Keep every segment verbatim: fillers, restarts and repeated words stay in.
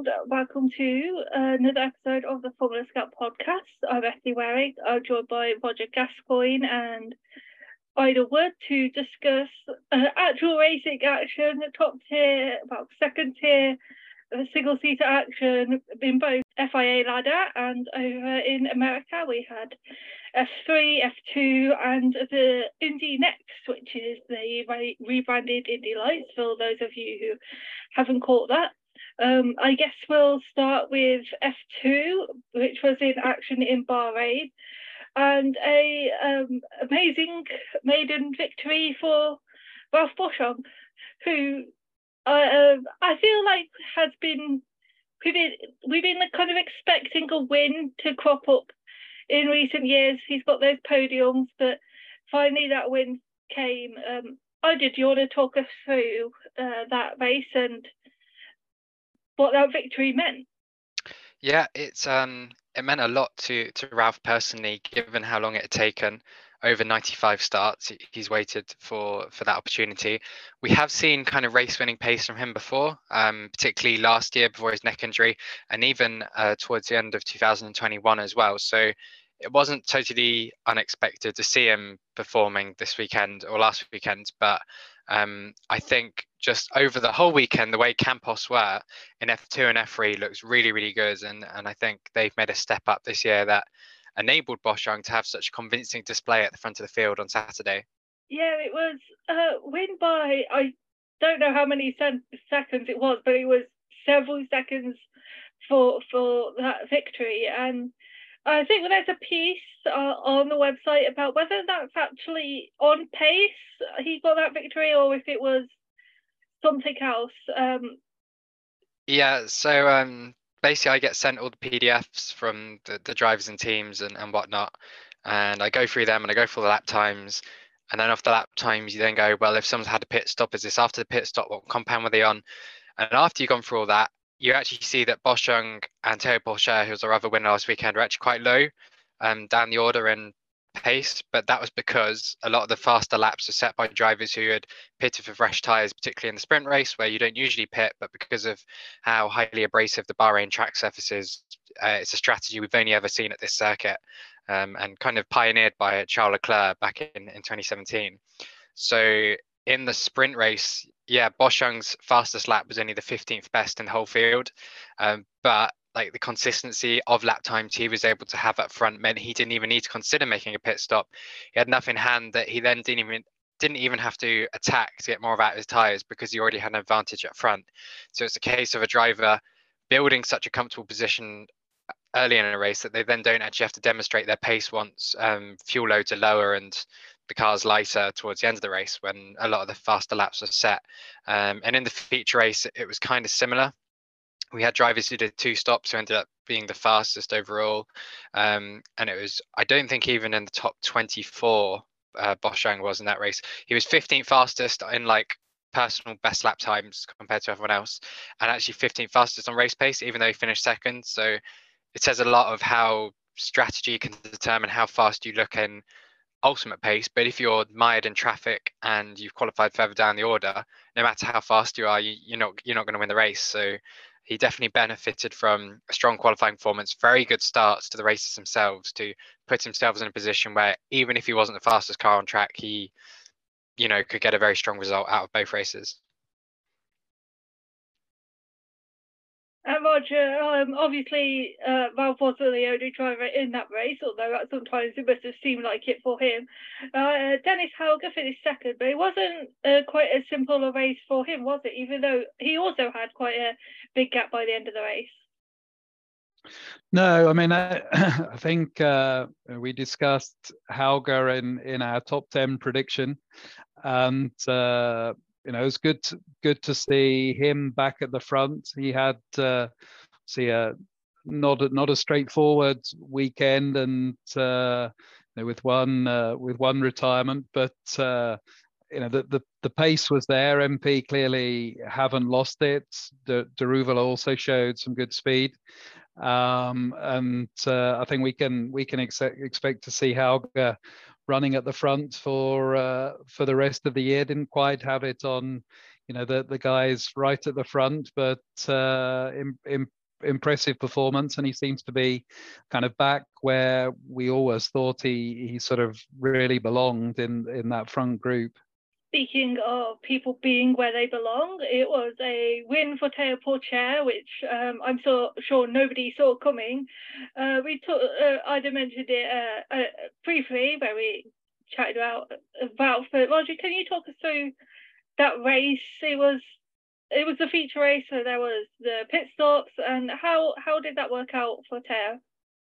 and welcome to another episode of the Formula Scout podcast. I'm Effie Waring. I'm joined by Roger Gascoigne and Ida Wood to discuss uh, actual racing action, top tier, well, second tier, uh, single seater action in both F I A ladder and over in America. We had F three, F two, and the Indy Next, which is the re- rebranded Indy Lights for those of you who haven't caught that. Um, I guess we'll start with F two, which was in action in Bahrain, and a um, amazing maiden victory for Ralph Boschung, who uh, um, I feel like has been we've been we've been kind of expecting a win to crop up in recent years. He's got those podiums, but finally that win came. Um, I did. You want to talk us through uh, that race and what that victory meant? Yeah, it's um it meant a lot to to Ralph personally, given how long it had taken. Over ninety-five starts, he's waited for for that opportunity. We have seen kind of race winning pace from him before, um, particularly last year before his neck injury, and even uh, towards the end of two thousand twenty-one as well. So it wasn't totally unexpected to see him performing this weekend or last weekend, but um, I think just over the whole weekend, the way Campos were in F two and F three looks really, really good. And, and I think they've made a step up this year that enabled Boschung to have such a convincing display at the front of the field on Saturday. Yeah, it was a win by, I don't know how many seconds it was, but it was several seconds for for that victory. And I think there's a piece uh, on the website about whether that's actually on pace he got that victory or if it was something else. Um, yeah, so um, basically I get sent all the P D Fs from the, the drivers and teams and, and whatnot, and I go through them and I go through the lap times. And then after lap times, you then go, well, if someone's had a pit stop, is this after the pit stop? What compound were they on? And after you've gone through all that, you actually see that Boschung and Theo Pourchaire, who was our other winner last weekend, are actually quite low um, down the order in pace. But that was because a lot of the faster laps were set by drivers who had pitted for fresh tyres, particularly in the sprint race, where you don't usually pit. But because of how highly abrasive the Bahrain track surface is, uh, it's a strategy we've only ever seen at this circuit. Um, and kind of pioneered by Charles Leclerc back in, in twenty seventeen. So in the sprint race, yeah, Boschung's fastest lap was only the fifteenth best in the whole field. Um, but like the consistency of lap times he was able to have up front meant he didn't even need to consider making a pit stop. He had enough in hand that he then didn't even didn't even have to attack to get more out of his tyres because he already had an advantage up front. So it's a case of a driver building such a comfortable position early in a race that they then don't actually have to demonstrate their pace once um, fuel loads are lower and the car's lighter towards the end of the race when a lot of the faster laps are set. Um, and in the feature race, it was kind of similar. We had drivers who did two stops who ended up being the fastest overall. Um, and it was, I don't think even in the top twenty-four, uh, Boschung was in that race. He was fifteenth fastest in like personal best lap times compared to everyone else, and actually fifteenth fastest on race pace, even though he finished second. So it says a lot of how strategy can determine how fast you look in ultimate pace. But if you're mired in traffic and you've qualified further down the order, no matter how fast you are, you, you're not you're not going to win the race. So he definitely benefited from a strong qualifying performance, very good starts to the races themselves to put himself in a position where even if he wasn't the fastest car on track, he, you know, could get a very strong result out of both races. And Roger, um, obviously, uh, Ralph wasn't the only driver in that race, although sometimes it must have seemed like it for him. Uh, Dennis Hauger finished second, but it wasn't uh, quite as simple a race for him, was it? Even though he also had quite a big gap by the end of the race. No, I mean, I, I think uh, we discussed Hauger in, in our top ten prediction, and uh, you know, it's good to, good to see him back at the front. He had uh, see a not a, not a straightforward weekend, and uh, you know, with one uh, with one retirement, but uh, you know, the, the the pace was there. M P clearly haven't lost it. De, Deruval also showed some good speed. Um, and uh, I think we can we can ex- expect to see Hauger running at the front for uh, for the rest of the year. Didn't quite have it on you know, the the guys right at the front, but uh, in, in, impressive performance, and he seems to be kind of back where we always thought he he sort of really belonged in in that front group. Speaking of people being where they belong, it was a win for Théo Pourchaire, which um, I'm so sure nobody saw coming. Uh, we took, uh, Ida mentioned it uh, uh, briefly, where we chatted about about. But Roger, can you talk us through that race? It was it was a feature race, so there was the pit stops, and how how did that work out for Théo?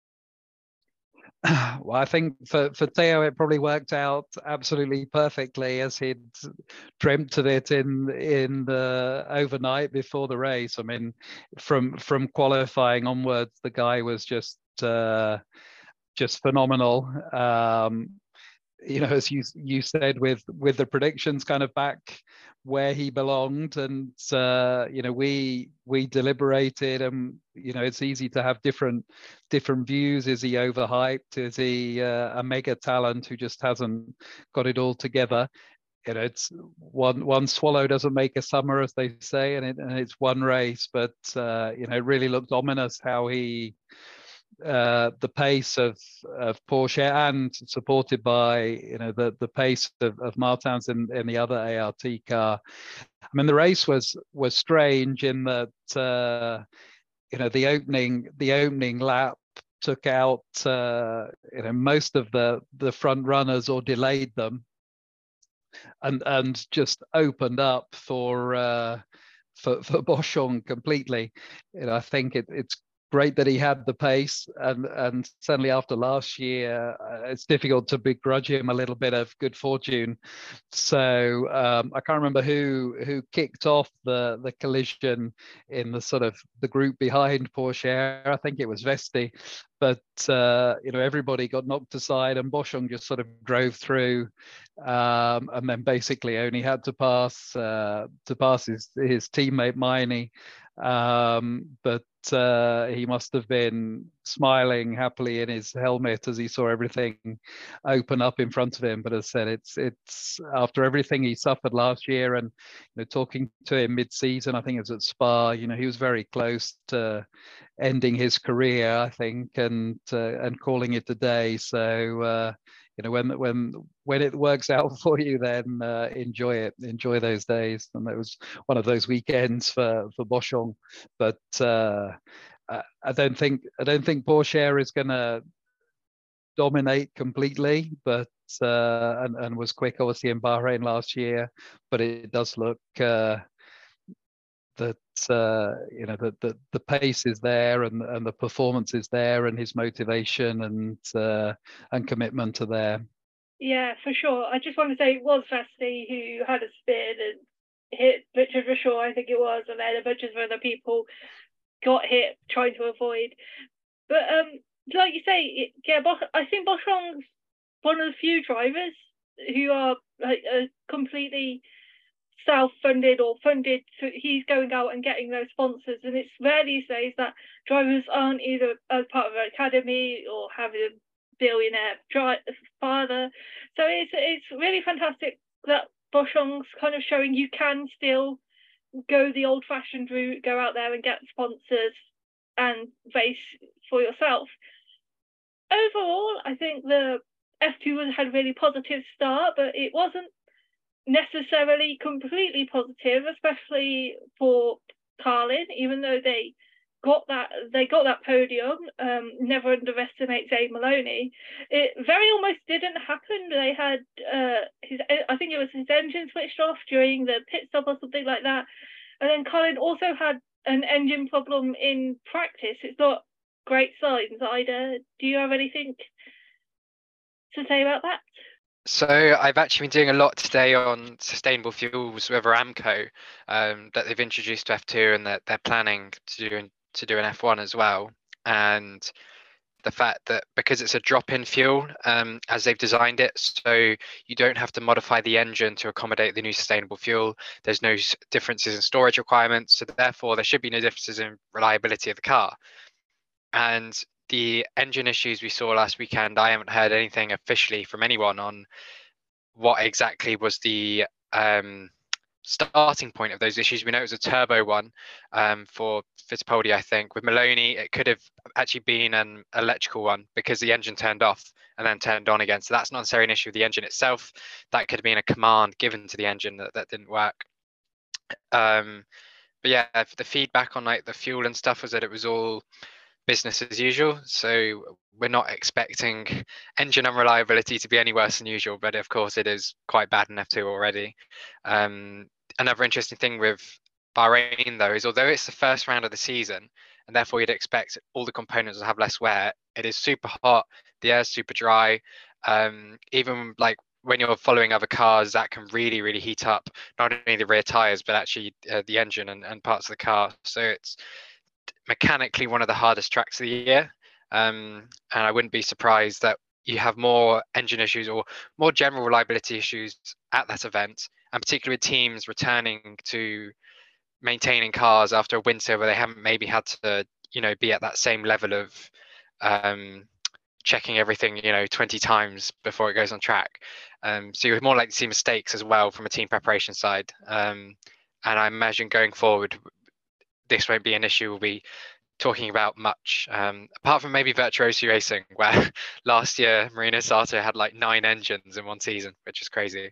Well, I think for, for Théo, it probably worked out absolutely perfectly, as he'd dreamt of it in in the overnight before the race. I mean, from from qualifying onwards, the guy was just uh, just phenomenal. Um, you know, as you you said, with with the predictions kind of back where he belonged, and uh, you know, we we deliberated, and you know, it's easy to have different different views. Is he overhyped? Is he uh, a mega talent who just hasn't got it all together? You know, it's one one swallow doesn't make a summer, as they say, and, it, and it's one race, but uh, you know, it really looked ominous how he. Uh, the pace of of Pourchaire, and supported by you know the the pace of, of Martins in, in the other A R T car. I mean, the race was was strange in that uh, you know the opening the opening lap took out uh, you know most of the the front runners or delayed them, and and just opened up for uh, for for Boschung completely. You know, I think it, it's great that he had the pace, and and certainly after last year, uh, it's difficult to begrudge him a little bit of good fortune. So um, I can't remember who who kicked off the the collision in the sort of the group behind Pourchaire. I think it was Vesti, but uh, you know, everybody got knocked aside, and Boschung just sort of drove through, um, and then basically only had to pass uh, to pass his his teammate Maini. Um, but uh, he must have been smiling happily in his helmet as he saw everything open up in front of him. But as I said, it's it's after everything he suffered last year, and you know, talking to him mid-season, I think it was at Spa. You know, he was very close to ending his career, I think, and uh, and calling it a day. So. Uh, You know, when when when it works out for you, then uh, enjoy it, enjoy those days. And it was one of those weekends for for Boschung. But uh, I don't think I don't think Pourchaire is going to dominate completely, but uh, and and was quick obviously in Bahrain last year. But it does look uh, that uh, you know that the, the pace is there, and and the performance is there, and his motivation and uh, and commitment are there. Yeah, for sure. I just want to say it was Vesti who had a spin and hit Richard Rashaw, I think it was, and then a bunch of other people got hit trying to avoid. But um, like you say, it, yeah, Bosch, I think Boschung's one of the few drivers who are like uh, completely self-funded or funded. To, he's going out and getting those sponsors, and it's rare these days that drivers aren't either as part of an academy or have a billionaire father. So it's it's really fantastic that Boschung's kind of showing you can still go the old-fashioned route, go out there and get sponsors and race for yourself. Overall, I think the F two had a really positive start, but it wasn't necessarily completely positive, especially for Carlin, even though they got that they got that podium. Um, never underestimate Zane Maloney. It very almost didn't happen. They had uh, his I think it was his engine switched off during the pit stop or something like that, and then Carlin also had an engine problem in practice. It's not great signs. Ida, do you have anything to say about that? So I've actually been doing a lot today on sustainable fuels with Aramco um, that they've introduced to F two, and that they're planning to do to do an F one as well. And the fact that because it's a drop-in fuel um, as they've designed it, so you don't have to modify the engine to accommodate the new sustainable fuel. There's no differences in storage requirements, so therefore there should be no differences in reliability of the car. And the engine issues we saw last weekend, I haven't heard anything officially from anyone on what exactly was the um, starting point of those issues. We know it was a turbo one um, for Fittipaldi, I think. With Maloney, it could have actually been an electrical one because the engine turned off and then turned on again. So that's not necessarily an issue with the engine itself. That could have been a command given to the engine that, that didn't work. Um, but yeah, the feedback on like the fuel and stuff was that it was all business as usual. So we're not expecting engine unreliability to be any worse than usual, but of course it is quite bad in F two already. Um, another interesting thing with Bahrain though is although it's the first round of the season and therefore you'd expect all the components to have less wear, it is super hot, the air's super dry. Um, even like when you're following other cars, that can really, really heat up not only the rear tires, but actually uh, the engine and, and parts of the car. So it's mechanically one of the hardest tracks of the year. Um, and I wouldn't be surprised that you have more engine issues or more general reliability issues at that event, and particularly with teams returning to maintaining cars after a winter where they haven't maybe had to, you know, be at that same level of um, checking everything, you know, twenty times before it goes on track. Um, so you're more likely to see mistakes as well from a team preparation side. Um, and I imagine going forward, this won't be an issue we'll be talking about much, um, apart from maybe Virtuosi Racing, where last year Marina Sato had like nine engines in one season, which is crazy.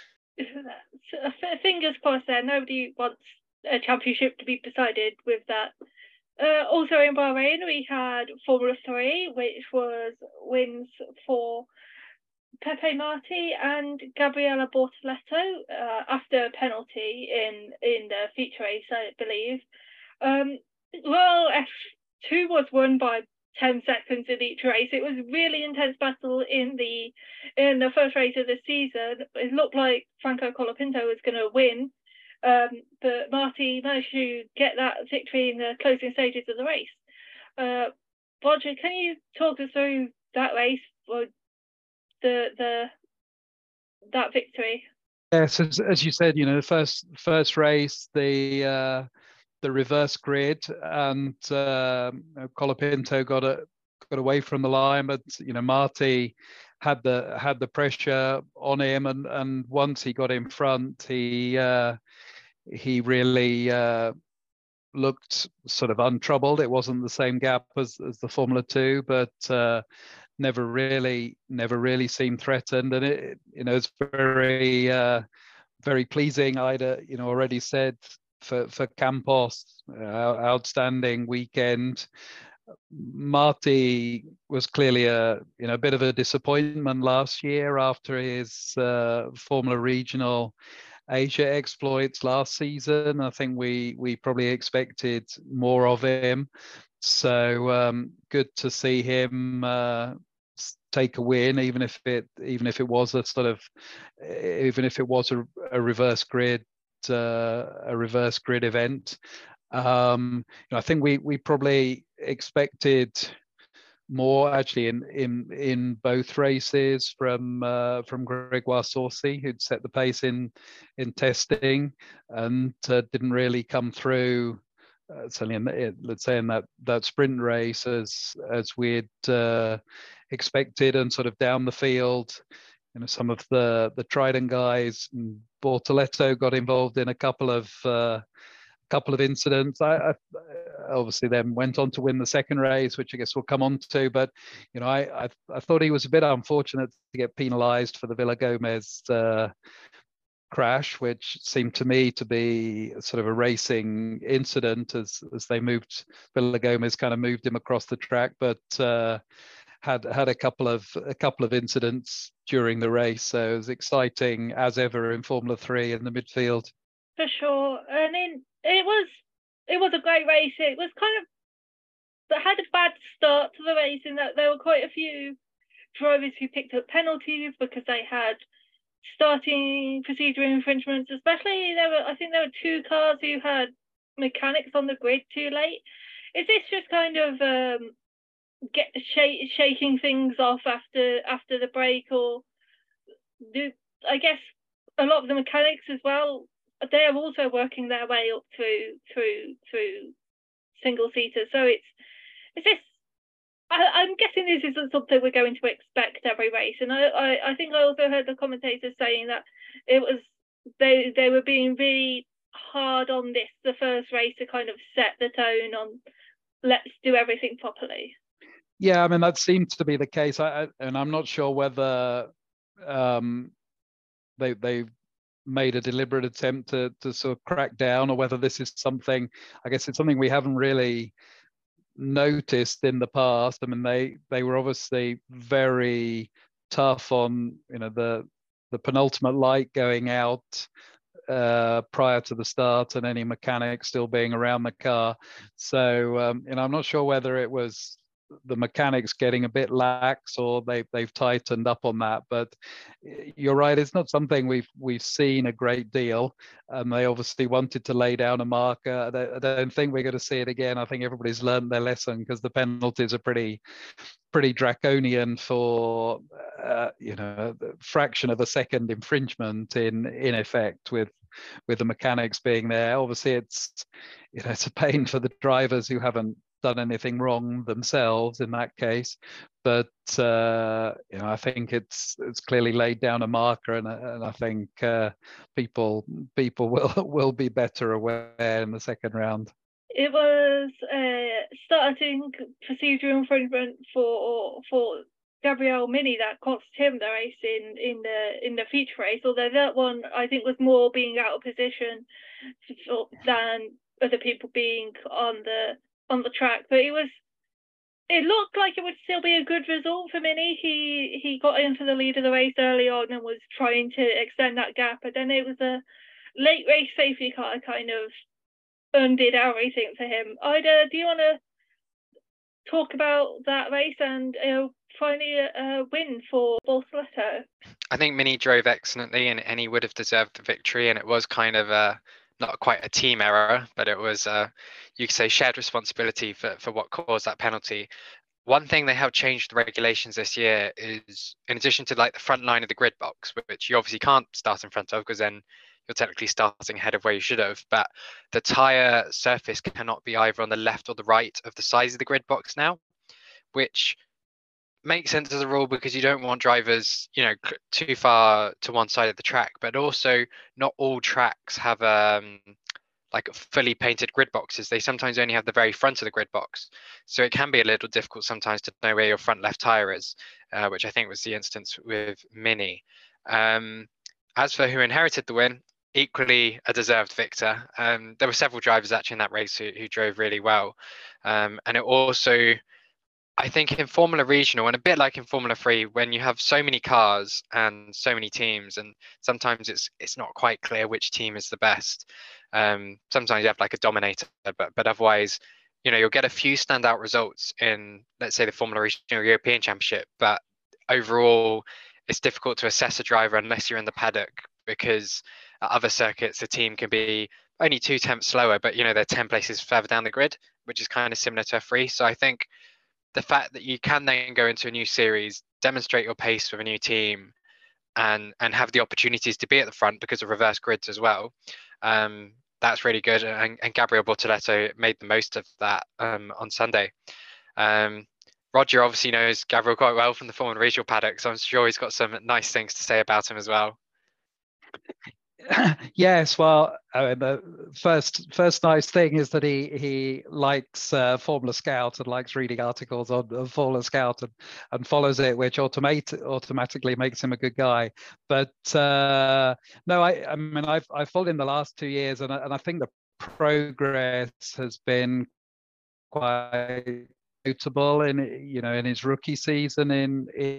Fingers crossed there. Nobody wants a championship to be decided with that. Uh, also in Bahrain, we had Formula three, which was wins for Pepe Marti and Gabriella Bortoleto uh, after a penalty in, in the feature race, I believe. Um, well, F two was won by ten seconds in each race. It was really intense battle in the in the first race of the season. It looked like Franco Colapinto was going to win, um, but Marti managed to get that victory in the closing stages of the race. Uh, Roger, can you talk us through that race or the the that victory? Yes, as, as you said, you know, the first first race, the uh, the reverse grid, and uh, Colapinto got a, got away from the line, but you know Marti had the had the pressure on him, and and once he got in front, he uh, he really uh, looked sort of untroubled. It wasn't the same gap as as the Formula Two, but uh, never really never really seemed threatened, and it you know it's very uh, very pleasing. I'd uh, you know already said. For, for Campos, uh, outstanding weekend. Marti was clearly a you know a bit of a disappointment last year after his uh, Formula Regional Asia exploits last season. I think we we probably expected more of him. So um, good to see him uh, take a win, even if it even if it was a sort of even if it was a, a reverse grid. Uh, a reverse grid event. Um, you know, I think we we probably expected more actually in in in both races from uh, from Gregoire Saucy, who'd set the pace in in testing and uh, didn't really come through. Uh, certainly, in the, let's say in that that sprint race as as we'd uh, expected, and sort of down the field. You know, some of the the Trident guys, and Bortoleto got involved in a couple of uh, couple of incidents. I, I obviously then went on to win the second race, which I guess we'll come on to. But you know, I I, I thought he was a bit unfortunate to get penalised for the Villa Gomez uh, crash, which seemed to me to be sort of a racing incident as as they moved. Villa Gomez kind of moved him across the track, but. Uh, had had a couple of a couple of incidents during the race, so it was exciting as ever in Formula Three in the midfield. For sure, and in, it was it was a great race. It was kind of it had a bad start to the race in that there were quite a few drivers who picked up penalties because they had starting procedure infringements. Especially there were I think there were two cars who had mechanics on the grid too late. Is this just kind of um, get sh- shaking things off after after the break, or do I guess a lot of the mechanics as well, they're also working their way up through through through single seaters. So it's is this I, I'm guessing this isn't something we're going to expect every race. And I, I, I think I also heard the commentators saying that it was they they were being really hard on this the first race to kind of set the tone on let's do everything properly. Yeah, I mean that seems to be the case. I, I and I'm not sure whether um, they they made a deliberate attempt to to sort of crack down, or whether this is something. I guess it's something we haven't really noticed in the past. I mean, they they were obviously very tough on you know the the penultimate light going out uh, prior to the start, and any mechanics still being around the car. So um, you know, I'm not sure whether it was the mechanics getting a bit lax or they they've tightened up on that. But you're right, it's not something we've we've seen a great deal. And they obviously wanted to lay down a marker. I don't, I don't think we're going to see it again. I think everybody's learned their lesson, because the penalties are pretty pretty draconian for uh, you know a fraction of a second infringement in in effect, with with the mechanics being there. Obviously it's you know it's a pain for the drivers who haven't done anything wrong themselves in that case, but uh, you know I think it's it's clearly laid down a marker, and, and I think uh, people people will will be better aware in the second round. It was a starting procedural infringement for for Gabriel Mini that cost him the race in in the in the feature race. Although that one I think was more being out of position than other people being on the on the track. But it was it looked like it would still be a good result for Mini. He he got into the lead of the race early on and was trying to extend that gap, but then it was a late race safety car kind of undid everything for him. Ida, do you want to talk about that race and uh, finally a, a win for Bortoleto? I think Mini drove excellently, and, and he would have deserved the victory. And it was kind of a not quite a team error, but it was uh, you could say shared responsibility for for what caused that penalty. One thing they have changed the regulations this year is, in addition to like the front line of the grid box, which you obviously can't start in front of because then you're technically starting ahead of where you should have, but the tyre surface cannot be either on the left or the right of the size of the grid box now, which makes sense as a rule because you don't want drivers, you know, too far to one side of the track. But also, not all tracks have um, like fully painted grid boxes. They sometimes only have the very front of the grid box, so it can be a little difficult sometimes to know where your front left tyre is, uh, which I think was the instance with Mini. Um, as for who inherited the win, equally a deserved victor. Um, there were several drivers actually in that race who, who drove really well. Um, and it also, I think in Formula Regional, and a bit like in Formula Three, when you have so many cars and so many teams, and sometimes it's it's not quite clear which team is the best. Um, sometimes you have like a dominator, but but otherwise, you know, you'll get a few standout results in, let's say, the Formula Regional European Championship, but overall, it's difficult to assess a driver unless you're in the paddock, because at other circuits, the team can be only two tenths slower, but you know, they're ten places further down the grid, which is kind of similar to a free. So I think the fact that you can then go into a new series, demonstrate your pace with a new team, and and have the opportunities to be at the front because of reverse grids as well, um, that's really good. And, and Gabriel Bortoleto made the most of that um, on Sunday. Um, Roger obviously knows Gabriel quite well from the Formula Regional paddock, so I'm sure he's got some nice things to say about him as well. Yes, well, I mean, the first first nice thing is that he he likes uh, Formula Scout and likes reading articles on, on Formula Scout and, and follows it, which automate automatically makes him a good guy. But uh, no, I I mean I've I've followed him the last two years, and and I think the progress has been quite notable in you know in his rookie season in. in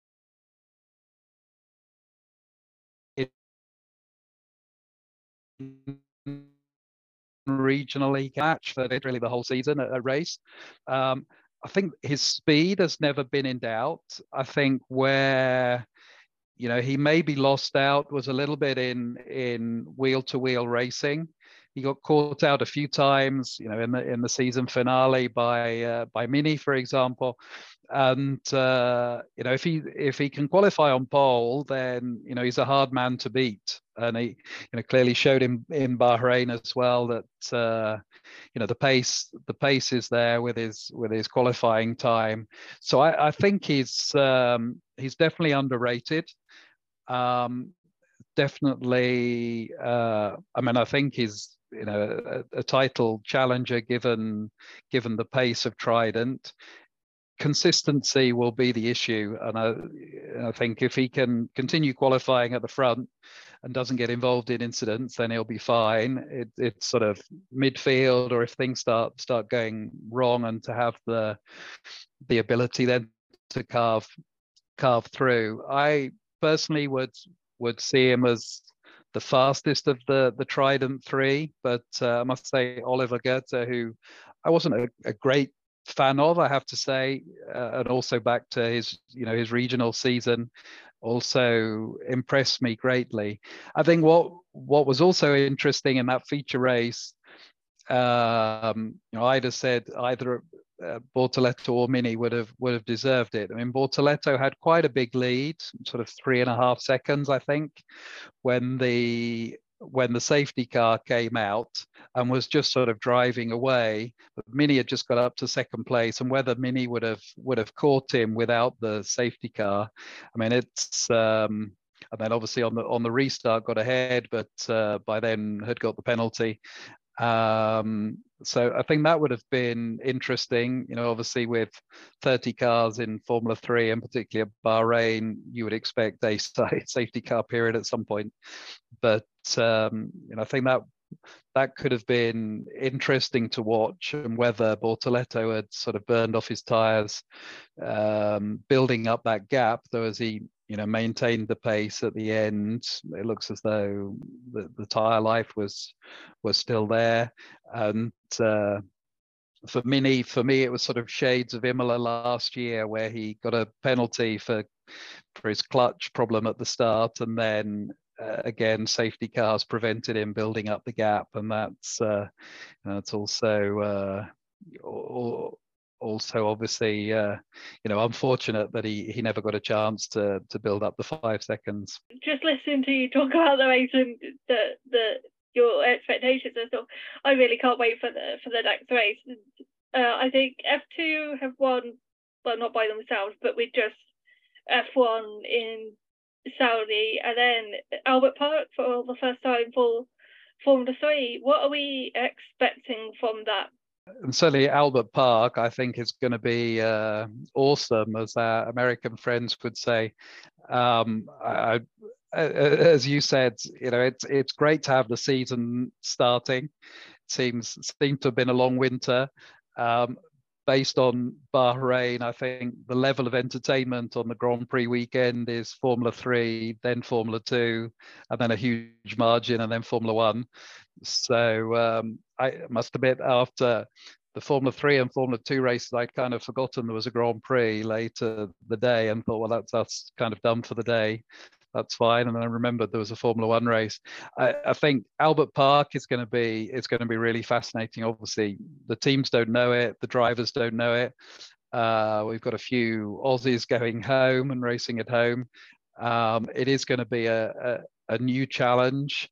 regional league match that did really the whole season at a race. Um, I think his speed has never been in doubt. I think where you know he maybe lost out was a little bit in in wheel to wheel racing. He got caught out a few times, you know, in the in the season finale by uh, by Mini, for example. And uh, you know, if he if he can qualify on pole, then you know he's a hard man to beat. And he, you know, clearly showed him in Bahrain as well that uh, you know the pace the pace is there with his with his qualifying time. So I, I think he's um, he's definitely underrated. Um, definitely. Uh, I mean, I think he's you know a, a title challenger given given the pace of Trident. Consistency will be the issue, and I, I think if he can continue qualifying at the front and doesn't get involved in incidents, then he'll be fine. It, it's sort of midfield, or if things start start going wrong, and to have the the ability then to carve carve through. I personally would would see him as the fastest of the the Trident three, but uh, I must say Oliver Goethe, who I wasn't a, a great fan of, I have to say, uh, and also back to his you know his regional season, also impressed me greatly. I think what what was also interesting in that feature race, um, you know, I'd have said either uh, Bortoleto or Mini would have would have deserved it. I mean, Bortoleto had quite a big lead, sort of three and a half seconds, I think, when the when the safety car came out and was just sort of driving away. But Mini had just got up to second place, and whether Mini would have would have caught him without the safety car, I mean, it's um, and then obviously on the on the restart got ahead, but uh, by then had got the penalty. Um, so I think that would have been interesting. You know, obviously with thirty cars in Formula Three, and particularly at Bahrain, you would expect a safety car period at some point. But um, you know, I think that that could have been interesting to watch, and whether Bortoleto had sort of burned off his tyres, um, building up that gap, though as he you know maintained the pace at the end, it looks as though the, the tyre life was was still there. And uh, for Mini, for me, it was sort of shades of Imola last year, where he got a penalty for for his clutch problem at the start, and then uh, again safety cars prevented him building up the gap, and that's uh, that's also uh, also obviously uh, you know unfortunate that he he never got a chance to to build up the five seconds. Just listening to you talk about the race and the the your expectations and stuff, I really can't wait for the for the next race. Uh, I think F two have won, well, not by themselves, but with just F one in Saudi, and then Albert Park for the first time for Formula Three. What are we expecting from that? And certainly Albert Park, I think, is going to be uh, awesome, as our American friends would say. Um, I, as you said, you know, it's it's great to have the season starting. It seems seemed to have been a long winter. Um, based on Bahrain, I think the level of entertainment on the Grand Prix weekend is Formula Three, then Formula Two, and then a huge margin, and then Formula One. So um, I must admit, after the Formula Three and Formula Two races, I'd kind of forgotten there was a Grand Prix later the day, and thought, well, that's that's kind of done for the day. That's fine. And then I remembered there was a Formula One race. I, I think Albert Park is going to be it's going to be really fascinating. Obviously, the teams don't know it, the drivers don't know it. Uh, we've got a few Aussies going home and racing at home. Um, it is going to be a, a, a new challenge.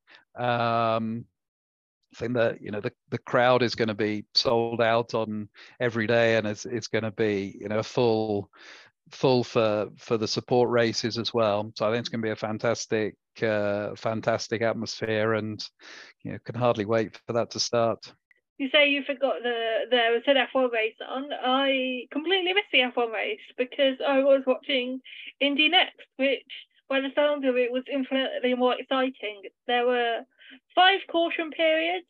Um, I think that you know the, the crowd is going to be sold out on every day, and it's it's going to be you know full full for for the support races as well. So I think it's going to be a fantastic uh, fantastic atmosphere, and you know can hardly wait for that to start. You say you forgot the there was an F one race on. I completely missed the F one race because I was watching Indy Next, which by the sound of it was infinitely more exciting. There were five caution periods,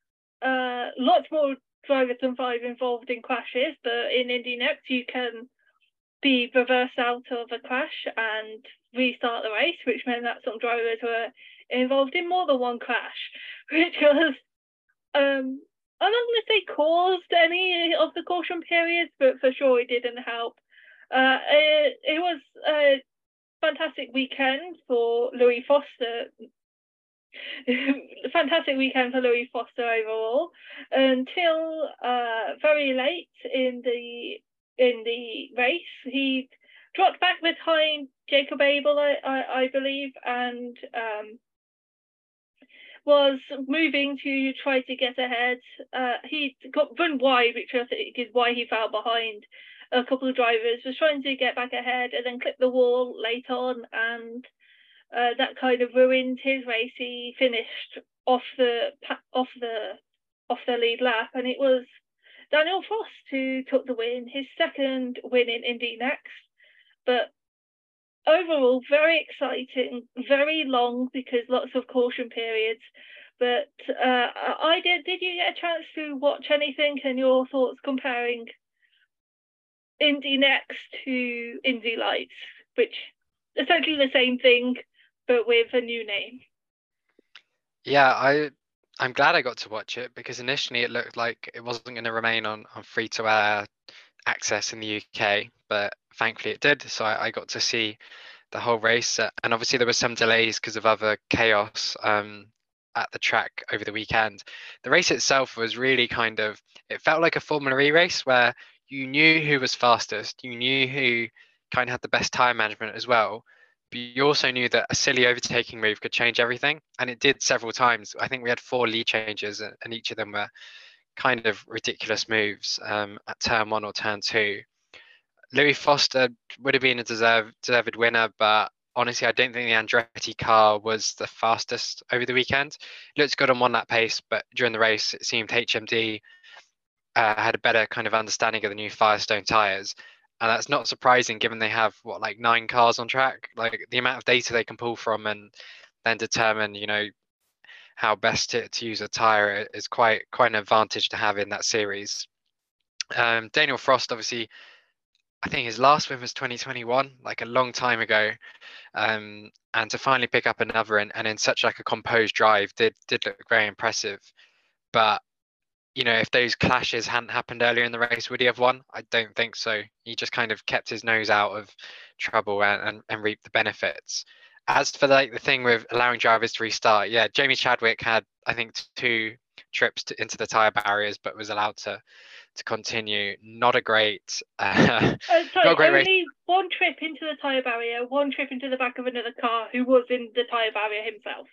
uh, lots more drivers than five involved in crashes, but in Indy Next you can be reversed out of a crash and restart the race, which meant that some drivers were involved in more than one crash, which was, um, I'm not going to say caused any of the caution periods, but for sure it didn't help. Uh, it, it was a fantastic weekend for Louis Foster. Fantastic weekend for Louis Foster overall, until uh, very late in the in the race. He dropped back behind Jacob Abel, I, I, I believe, and um, was moving to try to get ahead. Uh, he got run wide, which I think is why he fell behind a couple of drivers, was trying to get back ahead and then clipped the wall late on, and uh, that kind of ruined his race. He finished off the off the off the lead lap, and it was Daniel Frost who took the win, his second win in Indy Next. But overall, very exciting, very long because lots of caution periods. But uh, I did. Did you get a chance to watch anything, and your thoughts comparing Indy Next to Indy Lights, which essentially the same thing but with a new name? Yeah, I I'm glad I got to watch it, because initially it looked like it wasn't going to remain on, on free to air access in the U K, but thankfully it did. So I, I got to see the whole race, uh, and obviously there were some delays because of other chaos um, at the track over the weekend. The race itself was really kind of, it felt like a Formula E race where you knew who was fastest, you knew who kind of had the best time management as well, but you also knew that a silly overtaking move could change everything, and it did several times. I think we had four lead changes, and each of them were kind of ridiculous moves um, at turn one or turn two. Louis Foster would have been a deserved, deserved winner, but honestly, I don't think the Andretti car was the fastest over the weekend. It looked good on one lap pace, but during the race, it seemed H M D uh, had a better kind of understanding of the new Firestone tyres. And that's not surprising given they have, what, like nine cars on track? Like the amount of data they can pull from and then determine, you know, how best to, to use a tyre is quite quite an advantage to have in that series. Um, Daniel Frost, obviously, I think his last win was twenty twenty-one, like a long time ago. Um, and to finally pick up another and, and in such like a composed drive did did look very impressive. But, you know, if those clashes hadn't happened earlier in the race, would he have won? I don't think so. He just kind of kept his nose out of trouble and, and, and reaped the benefits. As for like the thing with allowing drivers to restart, yeah, Jamie Chadwick had, I think, two trips to, into the tyre barriers, but was allowed to to continue. Not a great, uh, uh, sorry, not a great only race. one trip into the tyre barrier, one trip into the back of another car who was in the tyre barrier himself.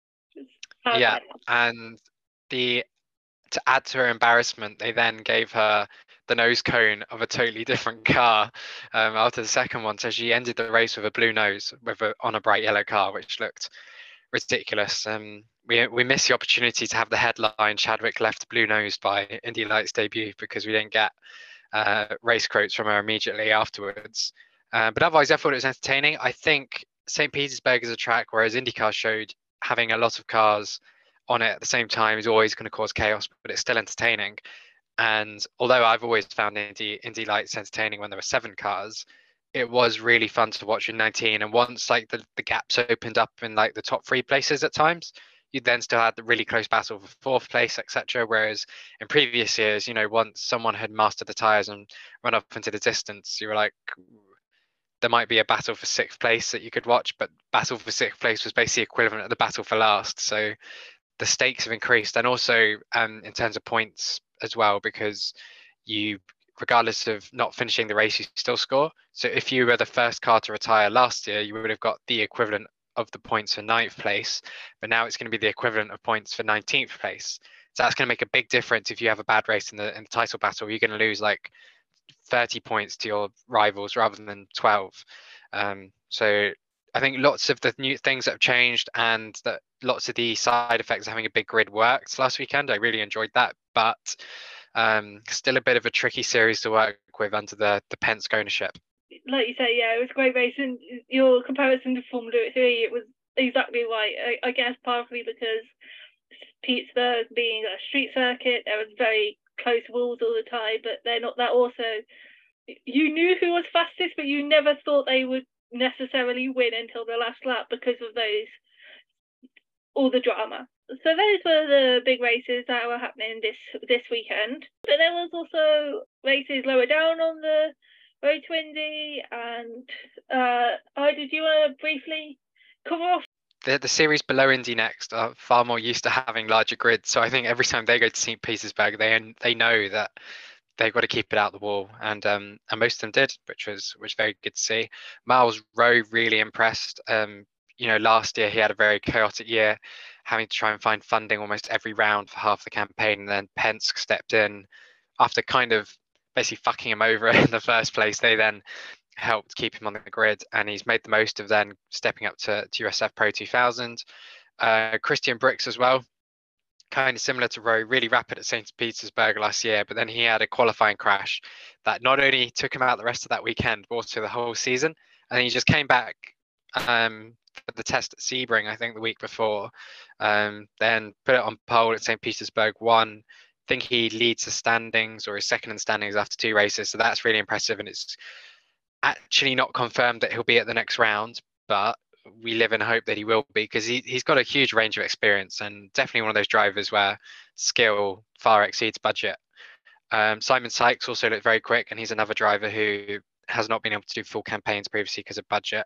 Yeah, and the to add to her embarrassment, they then gave her the nose cone of a totally different car um, after the second one. So she ended the race with a blue nose with a, on a bright yellow car, which looked ridiculous. Um, we we missed the opportunity to have the headline "Chadwick left blue nosed by Indy Lights debut" because we didn't get uh, race quotes from her immediately afterwards. Uh, but otherwise, I thought it was entertaining. I think Saint Petersburg is a track, whereas IndyCar showed having a lot of cars on it at the same time is always going to cause chaos, but it's still entertaining. And although I've always found Indy Indy Lights entertaining when there were seven cars, it was really fun to watch in nineteen. And once like the, the gaps opened up in like the top three places at times, you then still had the really close battle for fourth place, et cetera. Whereas in previous years, you know, once someone had mastered the tyres and run up into the distance, you were like, there might be a battle for sixth place that you could watch, but battle for sixth place was basically equivalent to the battle for last. So the stakes have increased, and also um, in terms of points as well, because you, regardless of not finishing the race, you still score. So if you were the first car to retire last year, you would have got the equivalent of the points for ninth place, but now it's going to be the equivalent of points for nineteenth place. So that's going to make a big difference. If you have a bad race in the in the title battle, you're going to lose like thirty points to your rivals rather than twelve. Um, so I think lots of the new things that have changed, and that lots of the side effects of having a big grid worked last weekend. I really enjoyed that, but um, still a bit of a tricky series to work with under the, the Penske ownership. Like you say, yeah, it was a great race. And your comparison to Formula three, it was exactly right. I, I guess partly because Pittsburgh being a street circuit, there was very close rules all the time, but they're not that also. You knew who was fastest, but you never thought they would necessarily win until the last lap because of those, all the drama. So those were the big races that were happening this this weekend. But there was also races lower down on the road to Indy, and uh, I did you want to briefly cover off? The, the series below Indy Next are far more used to having larger grids, so I think every time they go to Saint Petersburg, they they know that they've got to keep it out the wall, and um, and most of them did, which was which was very good to see. Miles Rowe really impressed. Um, you know, last year he had a very chaotic year, having to try and find funding almost every round for half the campaign, and then Penske stepped in after kind of basically fucking him over in the first place. They then helped keep him on the grid, and he's made the most of then stepping up to, to U S F Pro two thousand. Uh, Christian Brix as well, kind of similar to Rowe, really rapid at Saint Petersburg last year, but then he had a qualifying crash that not only took him out the rest of that weekend, but also the whole season. And he just came back um, for the test at Sebring, I think the week before, um, then put it on pole at Saint Petersburg, won. I think he leads the standings, or is second in the standings after two races. So that's really impressive. And it's actually not confirmed that he'll be at the next round, but we live in hope that he will be, because he, he's got a huge range of experience and definitely one of those drivers where skill far exceeds budget. Um, Simon Sykes also looked very quick, and he's another driver who has not been able to do full campaigns previously because of budget.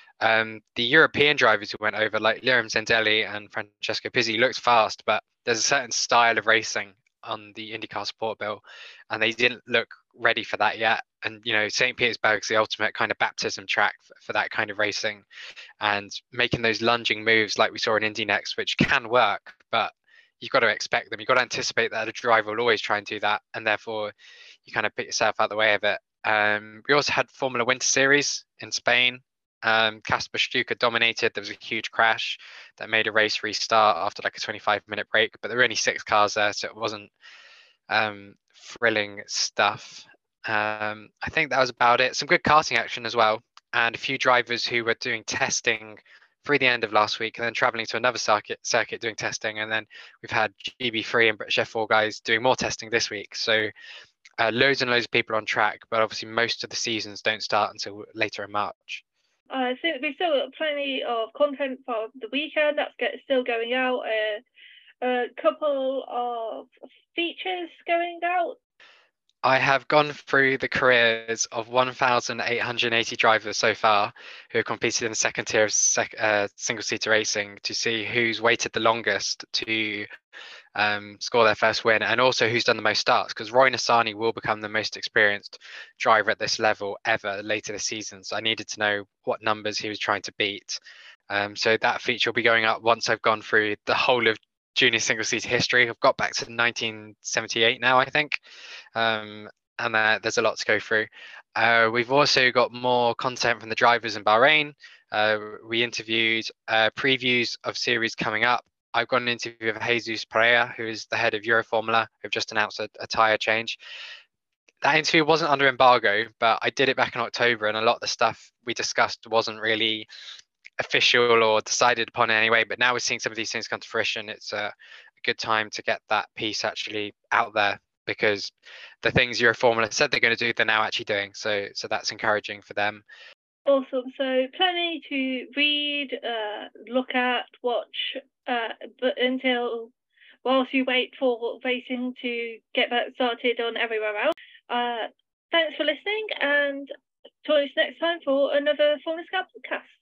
Um, the European drivers who went over, like Liam Zendelli and Francesco Pizzi, looked fast, but there's a certain style of racing on the IndyCar support bill, and they didn't look ready for that yet. And you know, Saint Petersburg's the ultimate kind of baptism track for, for that kind of racing, and making those lunging moves like we saw in Indy Next, which can work, but you've got to expect them. You've got to anticipate that a driver will always try and do that, and therefore you kind of put yourself out the way of it. Um, we also had Formula Winter Series in Spain. Um, Kasper Stuka dominated. There was a huge crash that made a race restart after like a twenty-five minute break, but there were only six cars there, so it wasn't um, thrilling stuff. Um, I think that was about it. Some good karting action as well, and a few drivers who were doing testing through the end of last week and then traveling to another circuit circuit doing testing, and then we've had G B three and British F four guys doing more testing this week. So uh, loads and loads of people on track, but obviously most of the seasons don't start until later in March. I think we've still got plenty of content for the weekend that's get, still going out. Uh, a couple of features going out. I have gone through the careers of one thousand eight hundred eighty drivers so far who have competed in the second tier of sec, uh, single-seater racing to see who's waited the longest to um, score their first win, and also who's done the most starts, because Roy Nassani will become the most experienced driver at this level ever later this season. So I needed to know what numbers he was trying to beat. Um, so that feature will be going up once I've gone through the whole of junior single-seater history. I've got back to nineteen seventy-eight now, I think, um, and uh, there's a lot to go through. Uh, we've also got more content from the drivers in Bahrain. Uh, we interviewed uh, previews of series coming up. I've got an interview with Jesus Pereira, who is the head of Euroformula, who've just announced a, a tyre change. That interview wasn't under embargo, but I did it back in October, and a lot of the stuff we discussed wasn't really official or decided upon anyway. But now we're seeing some of these things come to fruition. It's a, a good time to get that piece actually out there, because the things Euroformula said they're going to do, they're now actually doing. So, so that's encouraging for them. Awesome. So plenty to read, uh, look at, watch, uh, but until whilst you wait for racing to get back started on everywhere else. Uh, thanks for listening, and join us next time for another Formula Scout podcast.